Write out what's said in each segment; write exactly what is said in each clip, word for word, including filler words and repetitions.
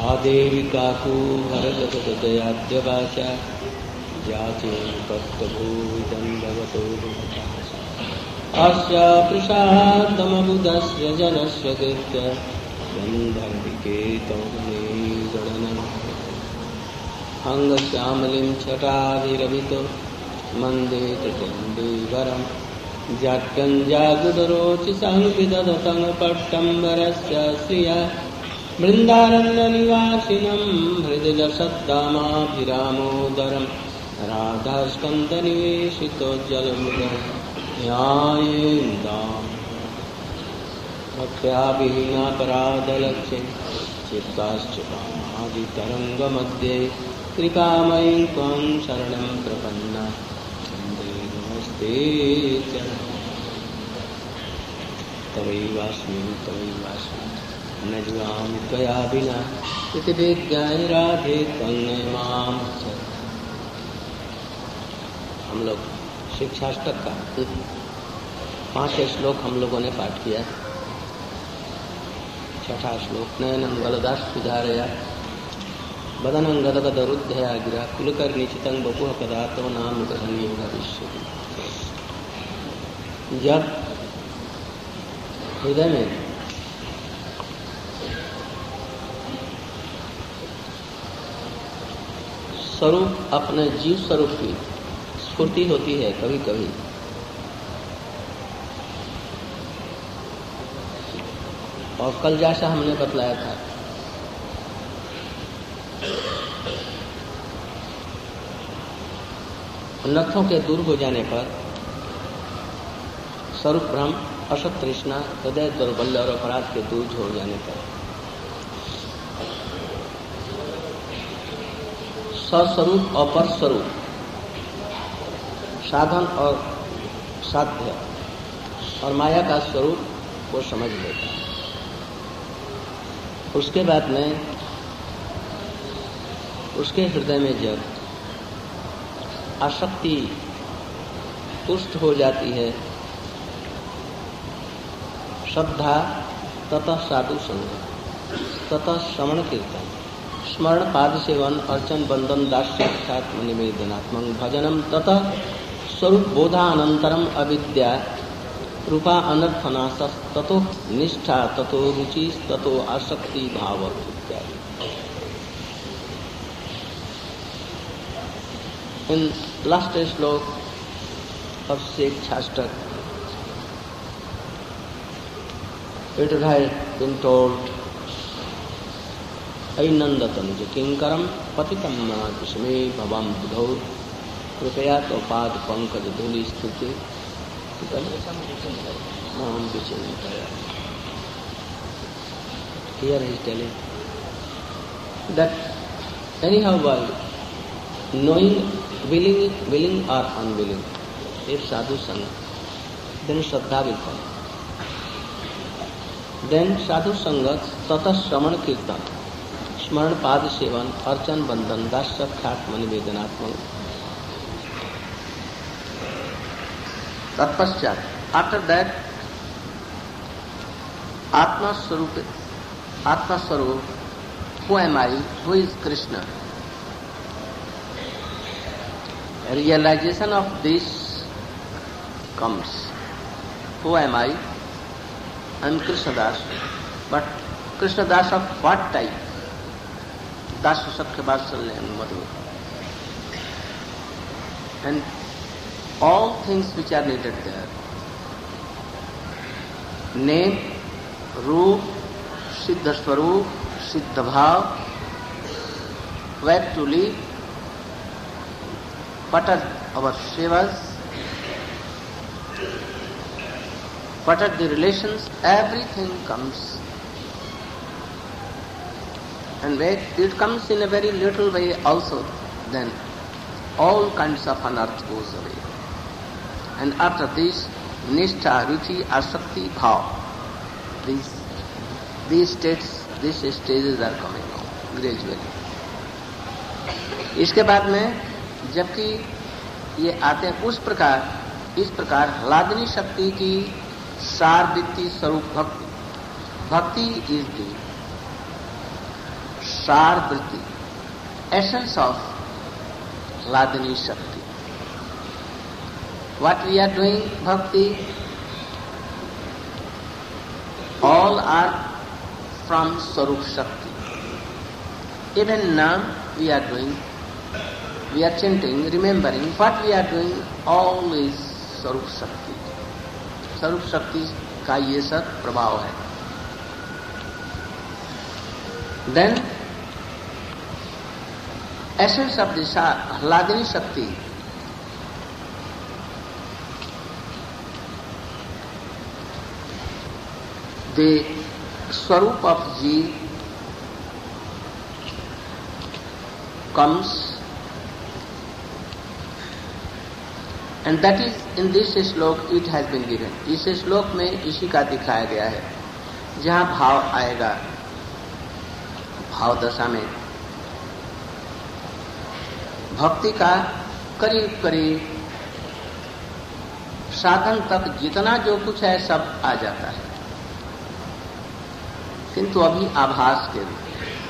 आदेवी काकुहरगतदयाद्यवाचा याचे भक्तभूविदं अस्य प्रसादमबुधस्य जनस्य कृत्य गन्धर्विकेतने गणनं अङ्गश्यामलिं छटाभिरभितो मन्देत चण्डीवरं जाट्कञ्जागुडरोचिसङ्विदधतङ्गपट्टम्बरस्य श्रिया वृन्दारण्यनिवासिनं हृदयसत्तामाभिरामोदरं राधास्कन्दनिवेशितोज्ज्वलमुदरं न्यायेन्द्रां भक्त्या विहीनापराधलक्ष्ये चित्ताश्चुपामादितरङ्गमध्ये कृपामयीं त्वं शरणं प्रपन्ना वन्दे नमस्ते तवैवास्मि तवैवास्मि न जुगामि त्वया विना इति विज्ञाय राधे त्वं मां। हम लोग शिक्षाष्टक का पांच श्लोक हम लोगों ने पाठ किया। छठा श्लोक नयनं गलदास सुधारया बदनं गदगदरुद्धया गिरा कुलकर्णिचितं बपुः कदा तव नाम ग्रहणीयो भविष्यति। जब हृदय में स्वरूप अपने जीव स्वरूप की स्फूर्ति होती है कभी कभी, और कल जैसा हमने बतलाया था नर्थों के दूर हो जाने पर स्वरूप भ्रम, असत तृष्णा, हृदय दुर्बल्य और अपराध के दूर हो जाने पर स्वस्वरूप और परस्वरूप, साधन और साध्य और माया का स्वरूप वो समझ लेता है। उसके बाद में उसके हृदय में जब आसक्ति तुष्ट हो जाती है, श्रद्धा ततः साधु संग ततः श्रवण कीर्तन स्मरण पाद सेवन अर्चन बंधन दास्य निवेदनात्मक भजनम ततः स्वरूप बोधानंतरम अविद्या रूपा अनर्थनाश ततो निष्ठा ततो रुचि ततो आसक्ति भाव इत्यादि। In last श्लोक of Shikshaष्टक, it has been told, ऐनंदतनुज किंकरम पतितम मातुष्मे भवम बुधौ कृपया तो पाद पंकज धूलि स्थिति माम विचिंतया। Here he is telling that anyhow while knowing, willing, willing or unwilling, if sadhu sangha, then shraddha will come. Then sadhu sangha, tata shravan kirtan, स्मरण पाद seven अर्चन बंधन दास्य ख्यात्म निवेदनात्मक। तत्पश्चात आफ्टर दैट आत्मा स्वरूप आत्मा स्वरूप who am I, who is Krishna, realization of this comes. Who am I? I am Krishnadas. But Krishnadas of what type? Dasa Sakya Vatsalya and Madhu. And all things which are needed there. Name, Roop, Siddha Swarup, Siddha Bhav, where to live, what are our sevas, what are the relations, everything comes. And when it comes in a very little way also, then all kinds of unearth goes away. And after this, nishtha, ruchi, asakti, bhav, these, these states, these stages are coming on gradually. इसके बाद में जबकि ये आते हैं उस प्रकार इस प्रकार ह्लादनी शक्ति की सारवृत्ति स्वरूप भक्ति bhakti is the Sar Vritti, essence of Hladini Shakti. What we are doing, bhakti, all are from Swarup Shakti. Even now we are doing, we are chanting, remembering what we are doing, all is Swarup Shakti. Swarup Shakti का ये सब प्रभाव है. Then essence of this Hladini Shakti, the Swarup of Jeev comes, and that is in this श्लोक it has been given. इस श्लोक में इसी का दिखाया गया है. जहाँ भाव आएगा, भाव दशा में भक्ति का करीब करीब साधन तक जितना जो कुछ है सब आ जाता है, किंतु अभी आभास के रूप.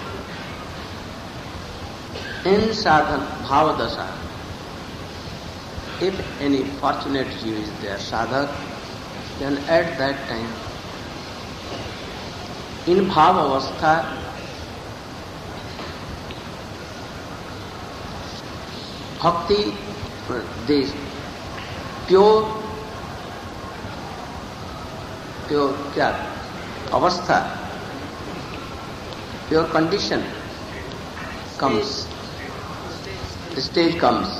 इन साधन भाव दशा, if any fortunate Jew is there, sadhak, then at that time, in bhav avastha, bhakti, this pure, pure kya, avastha, pure condition comes, the stage comes.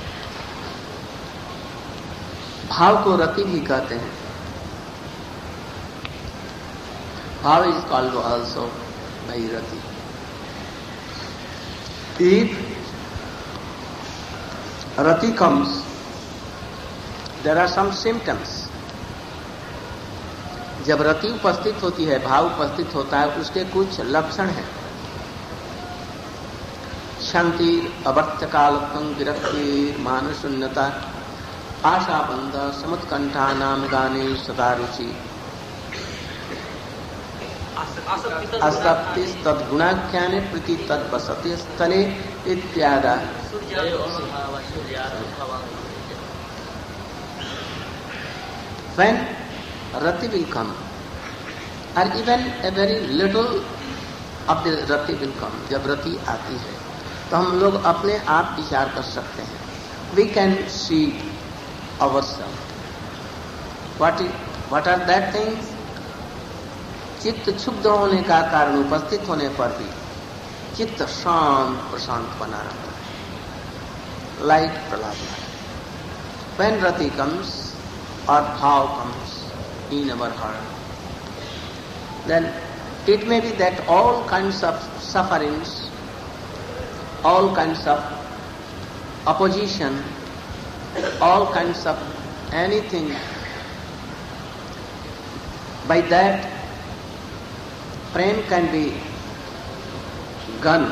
भाव को रति भी कहते हैं. भाव is called also by rati. If rati comes, there are some symptoms. जब रति उपस्थित होती है, भाव उपस्थित होता है, उसके कुछ लक्षण हैं. शांति, अवर्त्य कालत्वं, विरक्ति, मान शून्यता, आशाबंध, समुत्कंठा नाम गाने सदा रुचि, आसक्ति तद्गुणाख्याने प्रीति तद्वसति स्थले इत्यादि. When rati will come, or even a very little of the rati will come, जब रति आती है तो हम लोग अपने आप विचार कर सकते हैं. We can see ourselves. What is, what are that things? चित्त क्षुब्ध होने का कारण उपस्थित होने पर भी चित्त शांत प्रशांत बना रहता है. Like Prahlad. When rati comes or bhav comes in our heart, then it may be that all kinds of sufferings, all kinds of opposition, all kinds of anything, by that prem can be gone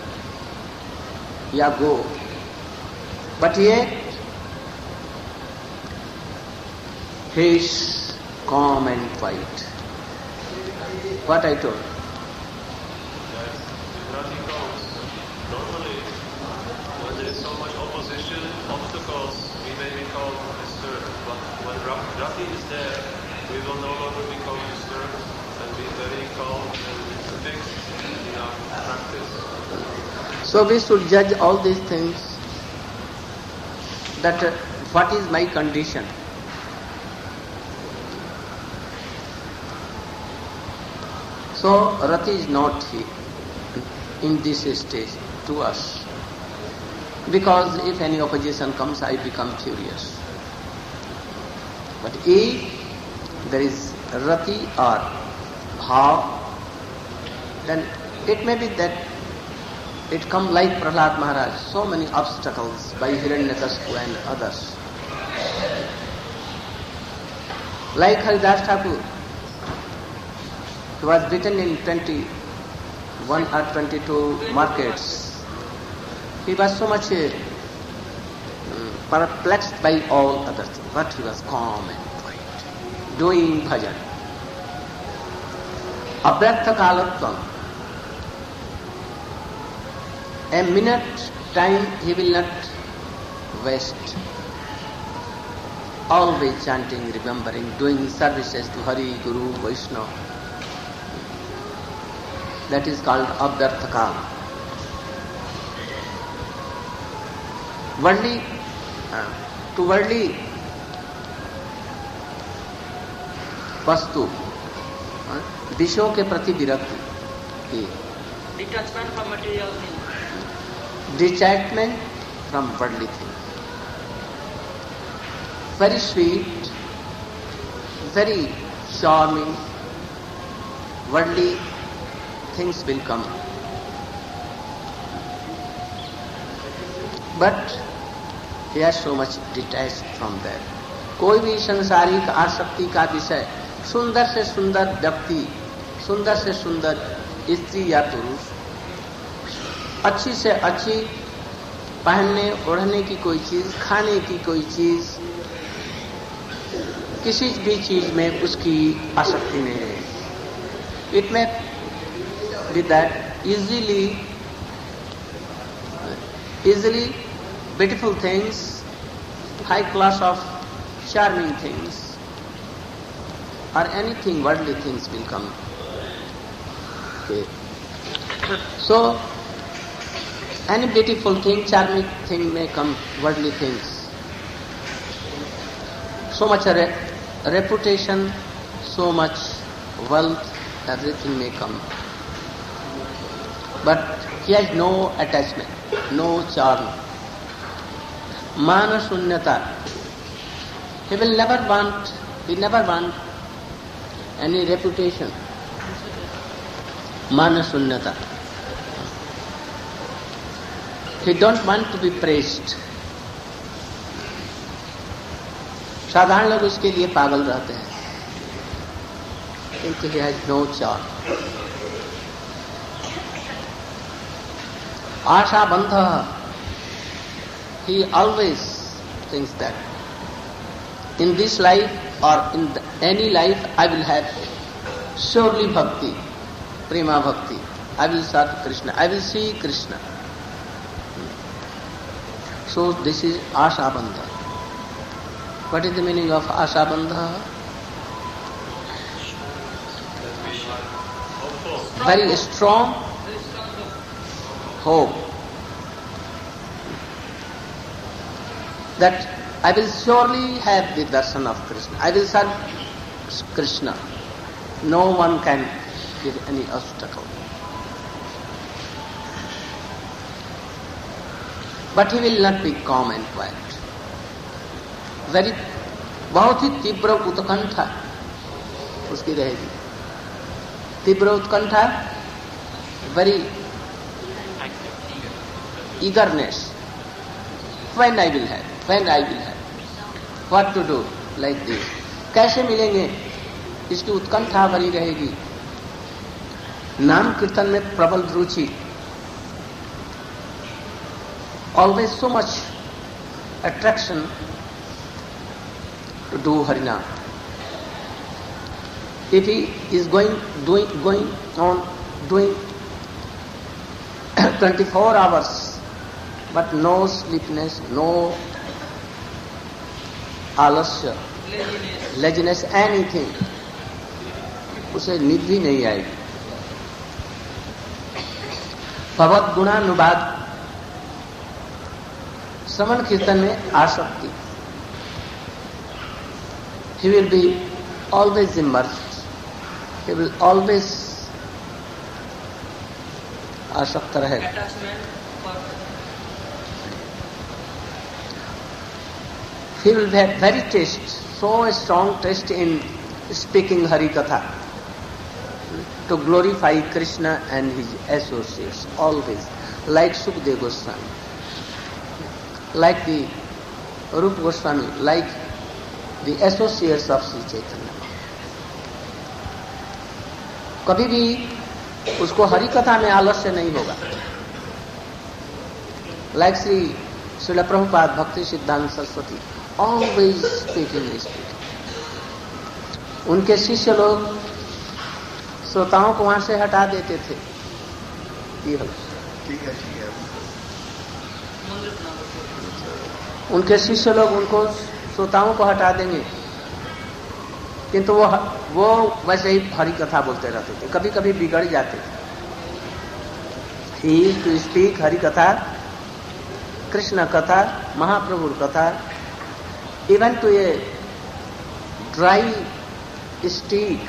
ya go, but yet he is calm and quiet. What I told. Rati is there, we will no longer become disturbed and be very calm and fixed in our practice. So we should judge all these things, that uh, what is my condition. So rati is not here in this stage to us, because if any opposition comes, I become furious. But if there is rati or bhav, then it may be that it comes like Prahlad Maharaj, so many obstacles by Hiranyakashipu and others. Like Haridas Thakur, he was beaten in twenty-one or twenty-two markets. He was so much uh, perplexed by all other things, but he was calm and quiet, doing bhajan. Avyartha kalatvam. A minute time he will not waste. Always chanting, remembering, doing services to Hari, Guru, Vaishnava. That is called Abhyartha Kala. Worldly, uh, to worldly वस्तु, विषयों के प्रति विरक्ति, detachment from material things. Detachment from worldly things. Very sweet, very charming, worldly things will come. But he has so much detached from that. कोई भी संसारिक आसक्ति का विषय, सुंदर से सुंदर व्यक्ति, सुंदर से सुंदर स्त्री या पुरुष, अच्छी से अच्छी पहनने ओढ़ने की कोई चीज, खाने की कोई चीज, किसी भी चीज में उसकी आसक्ति नहीं है. इट में with that easily easily beautiful things, high class of charming things or anything worldly things will come. Okay. So any beautiful thing, charming thing may come, worldly things. So much re- reputation, so much wealth, everything may come. But he has no attachment, no charm. Mana shunyata. He will never want, he never want any reputation. Mana shunyata. He don't want to be praised. साधारण लोग उसके लिए पागल रहते हैं, क्योंकि he has no charm. Asha बंधः. He always thinks that in this life or in the, any life I will have surely bhakti, prema bhakti. I will serve Krishna, I will see Krishna. So this is Asha Bandha. What is the meaning of Asha Bandha? Very strong hope that I will surely have the darshan of Krishna. I will serve Krishna. No one can give any obstacle. But he will not be calm and quiet. Very, बहुत ही तीव्र उत्कंठा उसकी रहेगी. तीव्र उत्कंठा, very eagerness. When I will have, when I will have. What to do like this? कैसे मिलेंगे? इसकी उत्कंठा बनी रहेगी. नाम कीर्तन में प्रबल रुचि. Always so much attraction to do Harinam. If he is going, doing, going on doing twenty-four hours, but no sleepiness, no आलस्य, लेजीनेस, एनीथिंग, उसे नींद भी नहीं आएगी. भगवत गुणानुवाद, श्रवण कीर्तन में आसक्ति. He will be always immersed. He will always आसक्त रहेगा. He will have very taste, so strong taste in speaking Hari Katha, to glorify Krishna and his associates, always, like Sukadeva Goswami, like the Rupa Goswami, like the associates of Sri Chaitanya. कभी भी उसको हरि कथा में आलस्य नहीं होगा. Like Sri Srila Prabhupada, Bhakti Siddhanta Saraswati, always speaking, speaking. उनके शिष्य लोग श्रोताओं को वहां से हटा देते थे. ठीक है ठीक है। उनके शिष्य लोग उनको श्रोताओं को हटा देंगे, किंतु वो वो वैसे ही हरि कथा बोलते रहते थे, कभी कभी बिगड़ जाते थे। He used to speak Hari katha, Krishna katha, Mahaprabhu katha, even to a dry stick.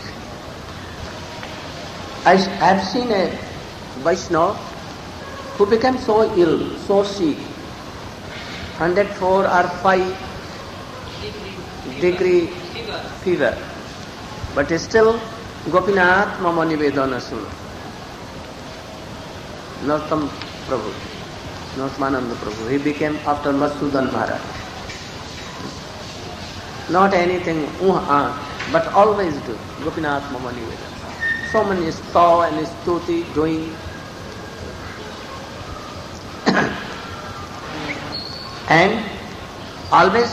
I have seen a Vaishnava who became so ill, so sick, one oh four or five degree fever, but still Gopinath Mama Nivedana Suna. Narottam Prabhu, Narotmananda Prabhu, he became after Madhusudan Maharaj. Not anything, uh, uh, but always do Gopinath Mama Nivedana. So many stav and stuti doing. And always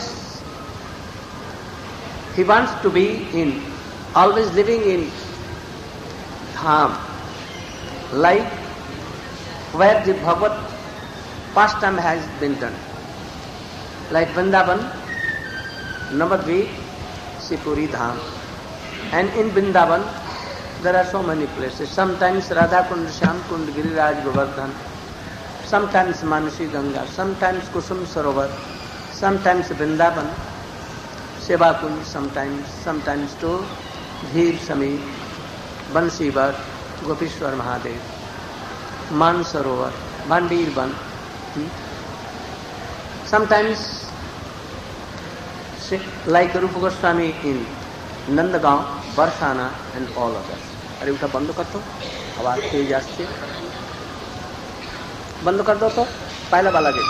he wants to be in, always living in Dham, like where the Bhagavad pastime has been done. Like Vrindavan, Navadvip, Sipuri Dham. And in Vrindavan, there are so many places. Sometimes Radha Kund, Shyam Kund, Giriraj, Govardhan. Sometimes Manasi Ganga. Sometimes Kusum Sarovar. Sometimes Vrindavan, Seva Kund. Sometimes, sometimes to Dheer Sami, Bansivar, Gopishwar Mahadev, Man Sarovar, Bandir Ban. Hmm? Sometimes, like Rupa Goswami in Nandagaon, Barsana and all others. अरे उठा बंद कर दो, आवाज तेज आस्ते बंद कर दो तो पहला वाला gate.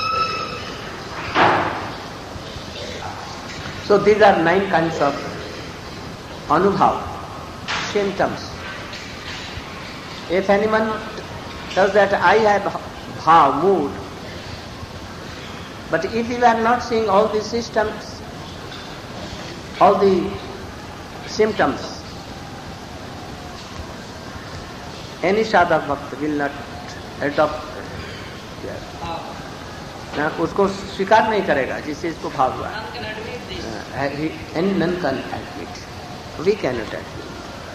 So these are nine kinds of anubhav, symptoms. If anyone tells that I have bhav, mood, but if you are not seeing all these systems, all the symptoms, any sadhak bhakta will not adopt yes. ना उसको स्वीकार नहीं करेगा जिससे इसको भाव हुआ. And none can admit. We cannot admit.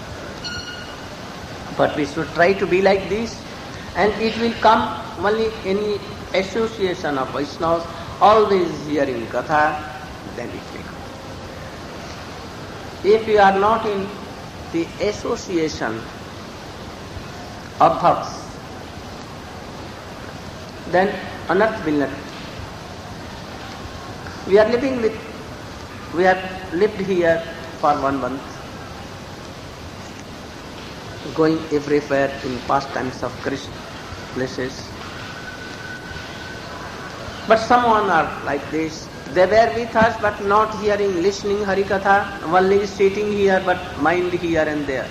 But we should try to be like this, and it will come only in association of Vaishnavas, always hearing katha, then it will come. If you are not in the association of bhakts, then anarth will not. We are living with, we have lived here for one month, going everywhere in pastimes of Krishna places. But someone are like this. They were with us but not hearing, listening Harikatha, only sitting here but mind here and there.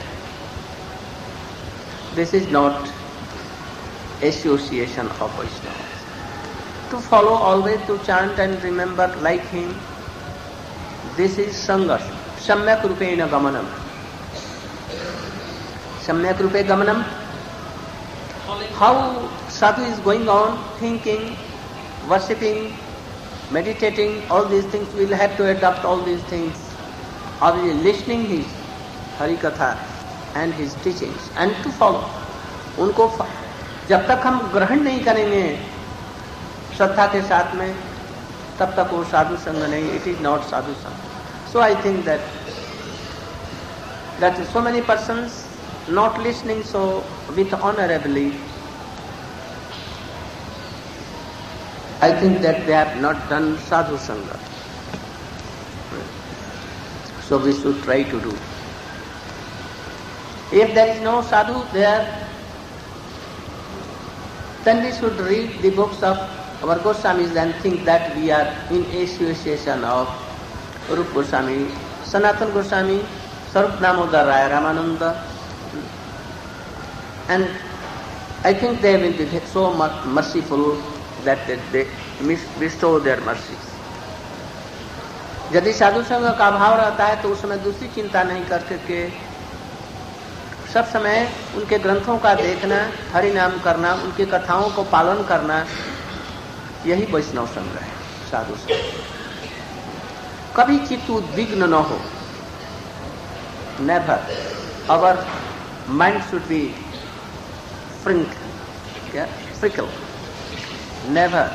This is not association of Vaishnavas. To follow always, to chant and remember like him, this is Sangha. Samyak Rupena Gamanam. Samyak Rupe Gamanam. How sadhu is going on, thinking, worshipping, meditating, all these things, we will have to adopt all these things. Obviously listening his Harikatha and his teachings and to follow. उनको जब तक हम ग्रहण नहीं करेंगे श्रद्धा के साथ में, तब तक वो साधु संग नहीं. It is not sadhu संग. So I think that that so many persons not listening so with honorably, I think that they have not done sadhu sangha. So we should try to do. If there is no sadhu there, then we should read the books of our Goswamis and think that we are in association of Rupa Goswami, Sanatana Goswami, Sarup Damodar Raya, Ramananda. And I think they will be so much merciful that they bestow their mercies. यदि साधु संग का भाव रहता है तो उसमें दूसरी चिंता नहीं करके के सब समय उनके ग्रंथों का देखना, हरि नाम करना, उनकी कथाओं को पालन करना, यही वैष्णव संग है, साधु संग। कभी चित्त उद्विग्न न हो, never, our mind should be फ्रिंक, क्या फ्रिकल, नेवर।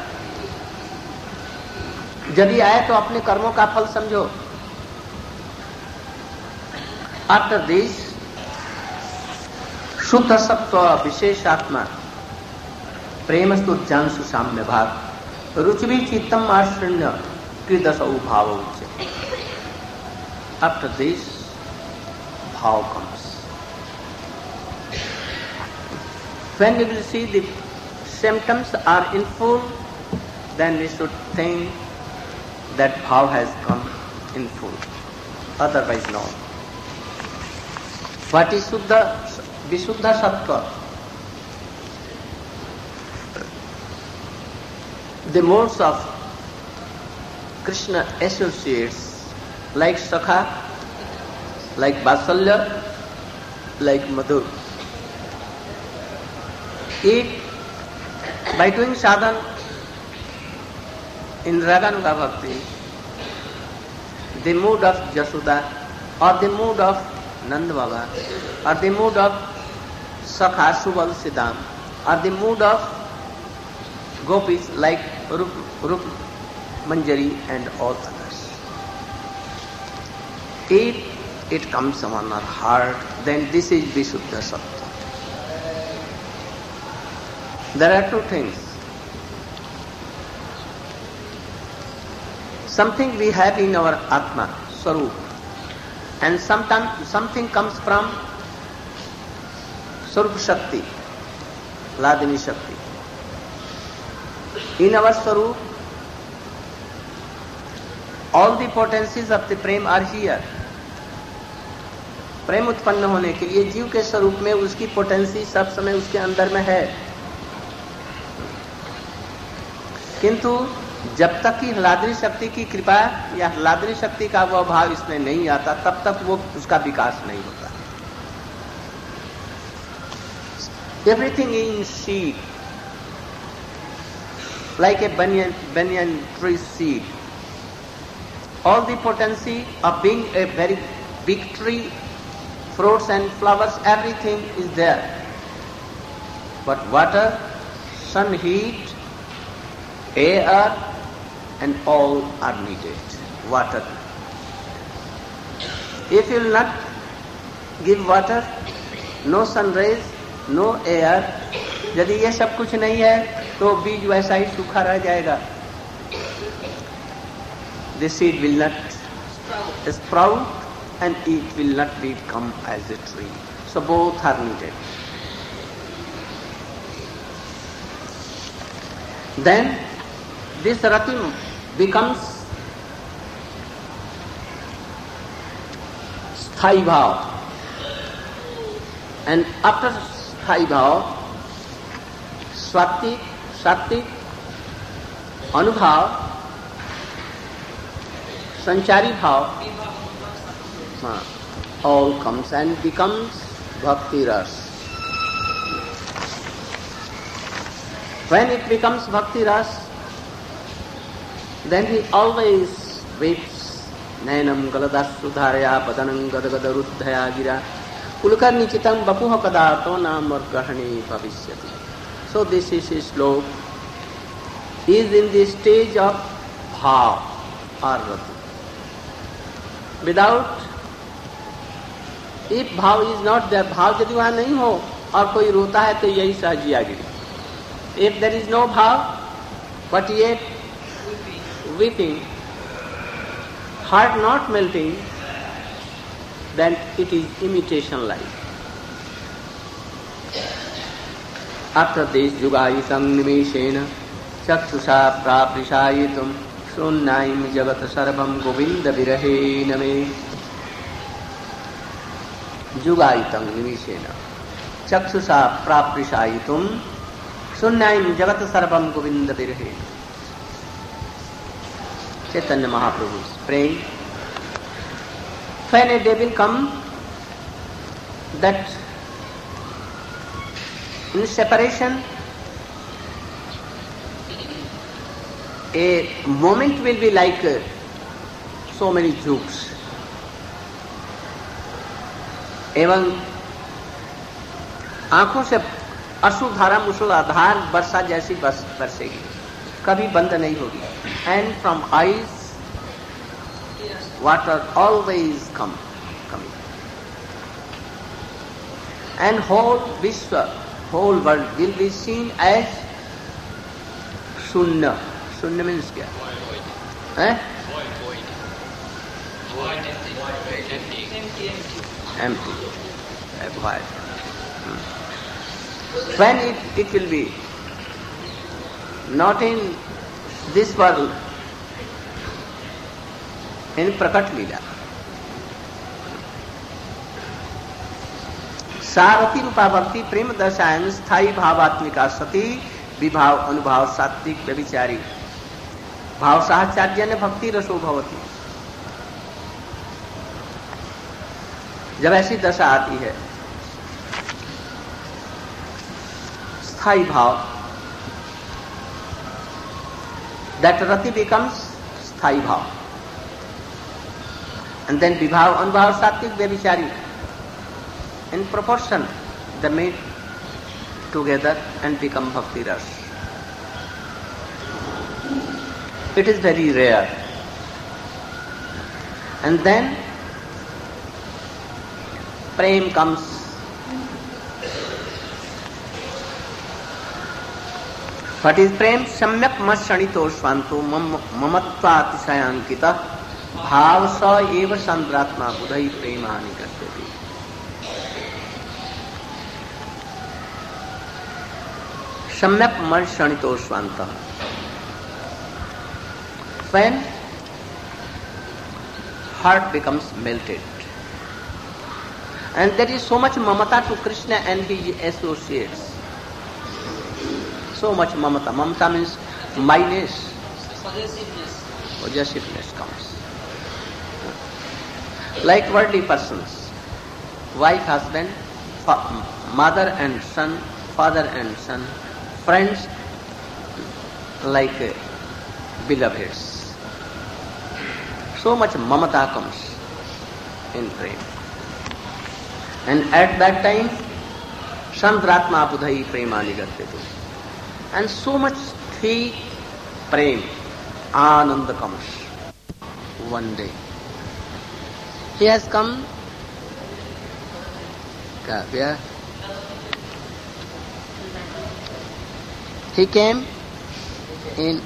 यदि आए तो अपने कर्मों का फल समझो। आफ्टर दिस शुद्ध सत्व विशेषात्मा प्रेमस्तु जानसु साम्य भाग रुचि चित्तम आश्रण्य कृदसौ भाव उच्च। After this bhava comes. When we will see the symptoms are in full, then we should think that bhav has come in full. Otherwise, no. What is Shuddha, Vishuddha Sattva? The modes of Krishna associates like Sakha, like Vatsalya, like Madhur. It, by doing sadhana in Raganuga Bhakti, the mood of Yashoda or the mood of Nanda Baba or the mood of Sakha Subal Siddham or the mood of Gopis like Rup, Rup Manjari and all others. If it comes on our heart, then this is Vishuddha Sattva. There are two things. Something we have in our Atma, Swarup, and sometimes something comes from Swarup Shakti, Ladini Shakti. In our Swarup, all the potencies of the Prem are here. प्रेम उत्पन्न होने के लिए जीव के स्वरूप में उसकी पोटेंसी सब समय उसके अंदर में है, किंतु जब तक कि हलाद्री शक्ति की कृपा या हलाद्री शक्ति का वह भाव इसमें नहीं आता, तब तक वो उसका विकास नहीं होता। Everything in seed, like a banyan, banyan tree seed. All the potency of being a very big tree, fruits and flowers, everything is there. But water, sun heat, air, and all are needed. Water. If you will not give water, no sun rays, no air, यदि ये सब कुछ नहीं है तो बीज वैसा ही सूखा रह जाएगा. The seed will not sprout and it will not become as a tree. So both are needed. Then this rati becomes sthai bhav, and after sthai bhav, swatik, satik, anubhav, sanchari bhav, uh, all comes and becomes bhakti ras. When it becomes bhakti ras, then he always weeps. Nayanam galadassu dharaya padanam gadagada ruddhaya gira pulkar nichitam bapuha kadato nam vargahani bhavishyati. So this is his slok. He is in the stage of bhav or rati. Without, if bhav is not there, bhav यदि वहाँ नहीं हो और कोई रोता है तो यही सहजियागिरी. If there is no bhav, but yet weeping, heart not melting, then it is imitation life. After this, yugayitam nimeshena chakshusha praprisayitum shunnaim jagat sarvam govinda virahe name. Yugayitam nimeshena chakshusha praprisayitum shunnaim jagat sarvam govinda virahe. Chaitanya Mahaprabhu is praying. When a day will come that In separation, a moment will be like uh, so many jukes. एवं आंखों से अश्रुधारा मूसलाधार वर्षा जैसी बस बरसेगी, कभी बंद नहीं होगी. And from eyes, water always come, coming. And whole Vishwa, whole world will be seen as Shunya. Shunya means क्या? Eh? Empty. Void. Hmm. When it, it will be not in this world, in Prakat Leela. सारथी रूपा भक्ति प्रेम दशायन स्थायी भावात्मिका सती विभाव अनुभाव सात्विक व्यभिचारी भाव साहचार्य ने भक्ति रसो भवती. जब ऐसी दशा आती है, स्थायी भाव, that rati becomes स्थायी भाव, and then विभाव अनुभाव सात्विक व्यभिचारी. In proportion they meet together and become bhakti ras. It is very rare. And then prem comes. What is prem? Samyak mashanito svanto mamatvatishayankita bhav sa eva sandratma budhai premani karyati. Samyak mashanito svanta. When heart becomes melted, and there is so much mamata to Krishna and his associates. So much mamata. Mamata means minus. Possessiveness. Possessiveness comes. Like worldly persons, wife, husband, fa- mother and son, father and son, friends, like uh, beloveds. So much mamata comes in prema. And at that time, Sandratma Budhai Premani Gatyatu. And so much thick prem, Ananda comes one day. He has come, where? He came in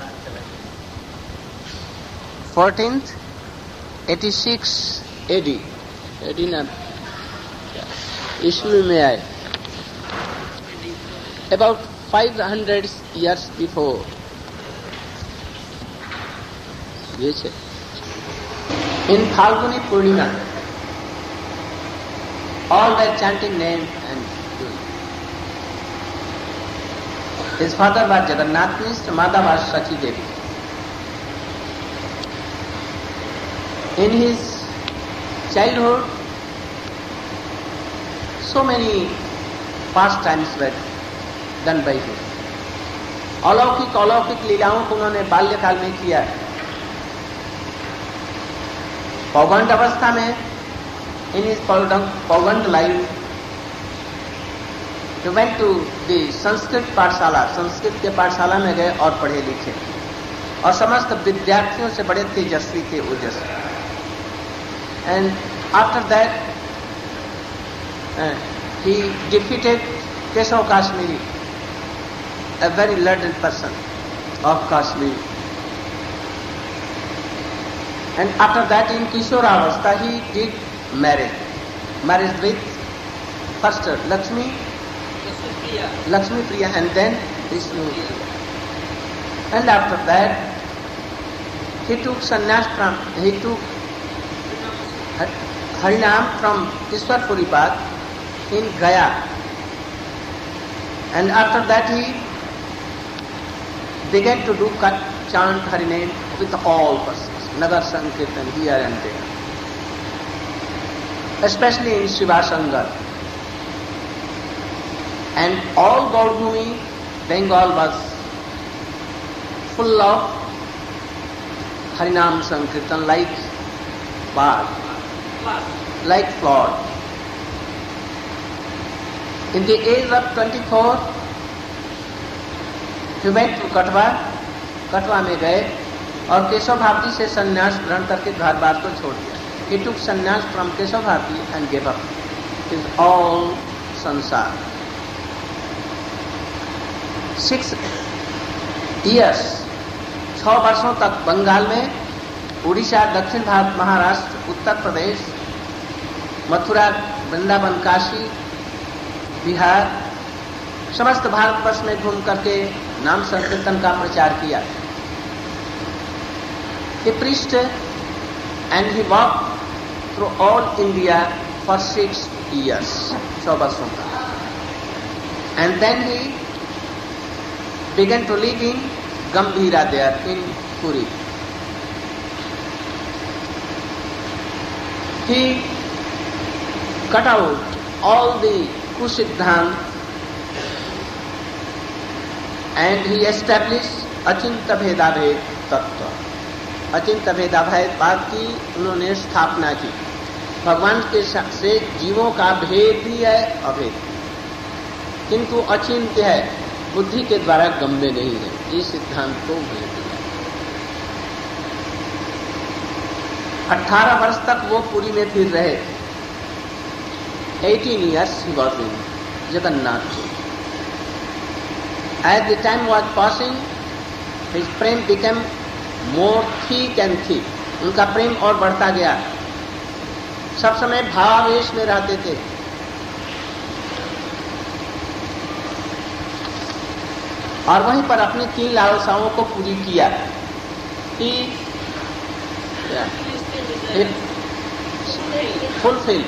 fourteenth eighty-six A D. A D ना ईस्वी में आए. About five hundred years before. ये छे. In Phalguni Purnima, all were chanting name and doing. His father was Jagannath Mishra, mother was Sachi Devi. In his childhood, so many pastimes were done by him. अलौकिक अलौकिक लीलाओं को उन्होंने बाल्यकाल में किया. पौगंड अवस्था में, in his पौगंड life, he went to the Sanskrit पाठशाला, संस्कृत के पाठशाला में गए और पढ़े लिखे, और समस्त विद्यार्थियों से बड़े तेजस्वी थे, ओजस्वी. And after that, uh, he defeated Keshav Kashmiri, a very learned person of Kashmir. And after that, in Kishoravastha, he did marriage. Marriage with first Lakshmi, Lakshmi Priya, and then Vishnu. And after that, he took sannyas from, he took Harinam from Ishwar Puripad in Gaya. And after that, he began to do chant Harinam with all persons, Nagar Sankirtan here and there, especially in Shiva Sangar. and all Gaudbhumi, Bengal was full of Harinam Sankirtan like bar, like flood. In the age of twenty-four, he went to Katwa, कटवा में गए और केशव भारती से संन्यास ग्रहण करके घर बार को छोड़ दिया. He took sannyas from Keshav Bharati and gave up his all sansar. Six years, छह वर्षों तक बंगाल में, उड़ीसा, दक्षिण भारत, महाराष्ट्र, उत्तर प्रदेश, मथुरा, वृंदावन, काशी, बिहार, समस्त भारतवर्ष में घूम करके नाम संकीर्तन का प्रचार किया. He preached and he walked through all India for six years, छह वर्षों का. And then he began to live in Gambhira there in Puri. He cut out all the Kusiddhant and he established Achinta Bhedabhed Tattva. अचिंत्य भेदाभेद की उन्होंने स्थापना की. भगवान के से जीवों का भेद भी है, अभेद, किंतु अचिंत्य है, बुद्धि के द्वारा गम्य नहीं है. इस सिद्धांत को भेद दिया. अठारह वर्ष तक वो पुरी में फिर रहे. Eighteen years he was in Jagannath. As the time was passing, his prem became more thick and thick. उनका प्रेम और बढ़ता गया. सब समय भावावेश में रहते थे. और वहीं पर अपनी तीन लालसाओं को पूरी किया. He fulfilled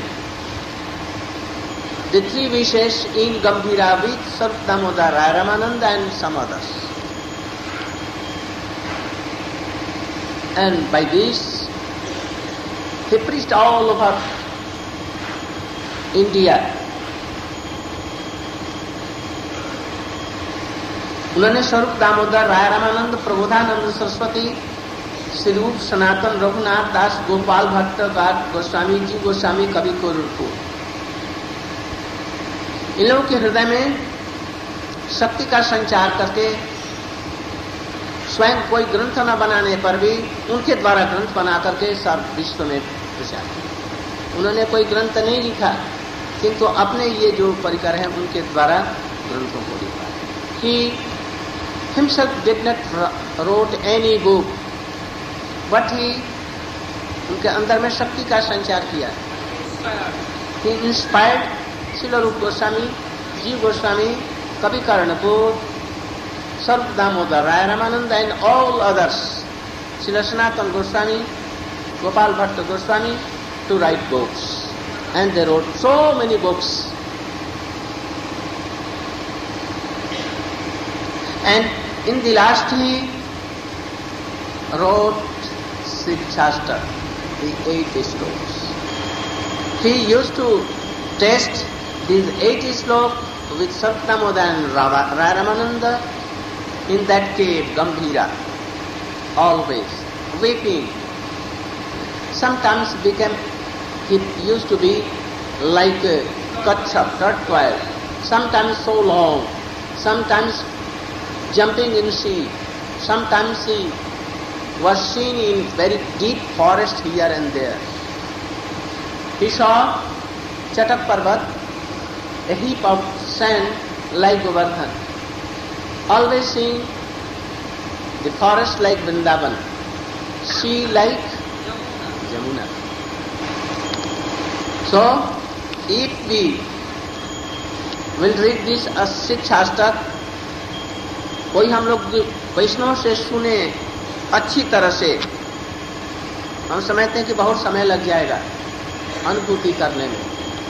the three wishes in Gambhira with Sarup Damodar, Ramananda and some others. And by this, he preached all over India. उन्होंने स्वरूप दामोदर, राय रामानंद, प्रबोधानंद सरस्वती, श्री रूप, सनातन, रघुनाथ दास, गोपाल भट्ट, गोस्वामी जी, गोस्वामी कवि को रूप, इन लोगों के हृदय में शक्ति का संचार करके स्वयं कोई ग्रंथ न बनाने पर भी उनके द्वारा ग्रंथ बना करके सारे विश्व में प्रचार किया. उन्होंने कोई ग्रंथ नहीं लिखा, किंतु अपने ये जो परिकर हैं उनके द्वारा ग्रंथों को लिखा. He himself did not wrote any book, but he उनके अंदर में शक्ति का संचार किया. He inspired श्रील रूप गोस्वामी, जीव गोस्वामी, कवि Karanpur, Sarup Damodar, Raya Ramananda and all others, Srila Sanatana Goswami, Gopal Bhatta Goswami, to write books. And they wrote so many books. And in the last he wrote Siddhashta, the eight slokas. He used to test these eight slokas with Sarup Damodar and Raya Ramananda in that cave, Gambhira, always weeping. Sometimes became, he used to be like a kachap, tortoise, sometimes so long, sometimes jumping in sea, sometimes he was seen in very deep forest here and there. He saw Chatak Parvat, a heap of sand like Govardhan. Always seeing the forest like Vrindavan, sea like Jamuna. So, if we will read this Asit Shastak, कोई हम लोग वैष्णव से सुने अच्छी तरह से, हम समझते हैं कि बहुत समय लग जाएगा अनुभूति करने में.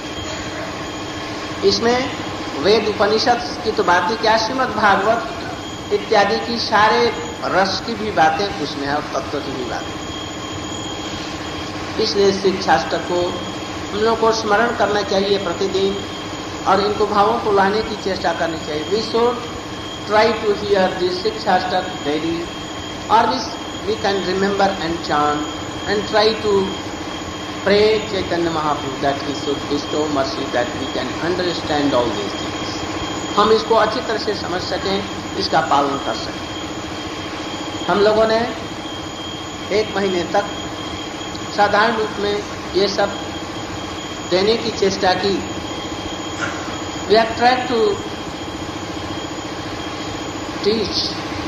इसमें वेद उपनिषद की तो बातें क्या, श्रीमद् भागवत इत्यादि की सारे रस की भी बातें उसमें है और तत्व की भी बातें. इसलिए शिक्षाष्टक को हम लोग को स्मरण करना चाहिए प्रतिदिन. और इनको भावों को लाने की चेष्टा करनी चाहिए. We should try to hear the six shastras daily, or this we can remember and chant and try to pray Chaitanya Mahaprabhu that he should bestow mercy, that we can understand all these things. हम इसको अच्छी तरह से समझ सकें, इसका पालन कर सकें. हम लोगों ने एक महीने तक साधारण रूप में ये सब देने की चेष्टा की. We have tried to teach,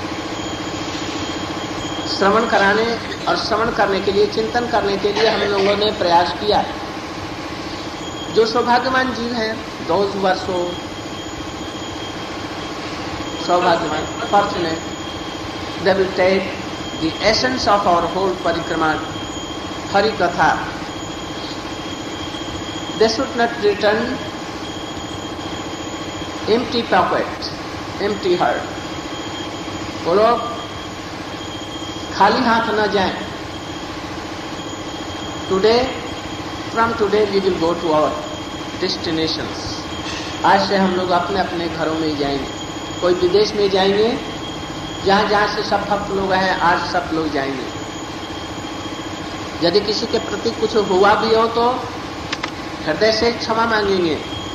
श्रवण कराने और श्रवण करने के लिए, चिंतन करने के लिए हम लोगों ने प्रयास किया. जो सौभाग्यवान जीव हैं, those who are so सौभाग्यवान, fortunate, they will take the essence of our whole parikrama, Hari Katha. They should not return empty pocket, empty heart. वो लोग खाली हाथ न जाएं. Today, from today we will go to our destinations. आज से हम लोग अपने अपने घरों में जाएंगे. कोई विदेश में जाएंगे, जहां जहां से सब भक्त लोग हैं, आज सब लोग जाएंगे. यदि किसी के प्रति कुछ हुआ भी हो तो हृदय से क्षमा मांगेंगे,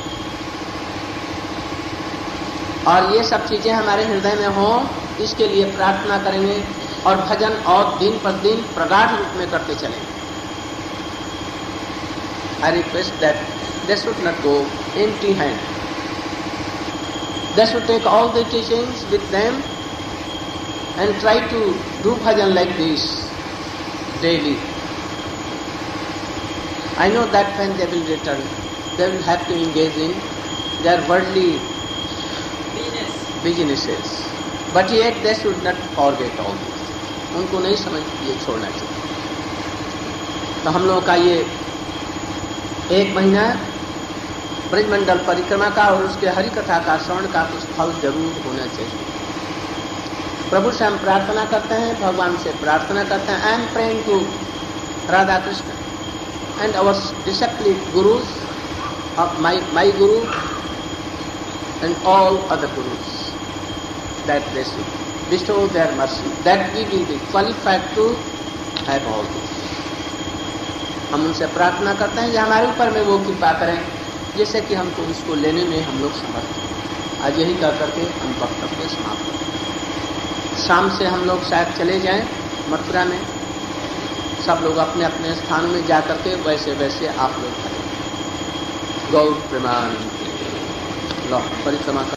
और ये सब चीजें हमारे हृदय में हो, इसके लिए प्रार्थना करेंगे और भजन और दिन पर दिन प्रगाढ़ रूप में करते चलेंगे. I request that they should not go empty hand. They should take all the teachings with them and try to do bhajan like this daily. I know that when they will return, they will have to engage in their worldly businesses. But yet they should not forget all this. उनको नहीं समझ ये छोड़ना चाहिए. तो हम लोगों का ये एक महीना ब्रजमंडल परिक्रमा का और उसके हरि कथा का श्रवण का कुछ फल जरूर होना चाहिए. प्रभु से हम प्रार्थना करते हैं, भगवान से प्रार्थना करते हैं. I am praying to Radha Krishna and our discipline gurus of my my guru and all other gurus, that they should bestow their mercy, that we will be qualified to have all this. हम उनसे प्रार्थना करते हैं कि हमारे ऊपर में वो कृपा करें, जैसे कि हमको उसको लेने में हम लोग समर्थ हैं. आज यही कर करके हम वक्तव्य समाप्त करें. शाम से हम लोग शायद चले जाएं मथुरा में. सब लोग अपने अपने स्थान में जा करके वैसे वैसे आप लोग करें. गौर प्रेमानंद परिक्रमा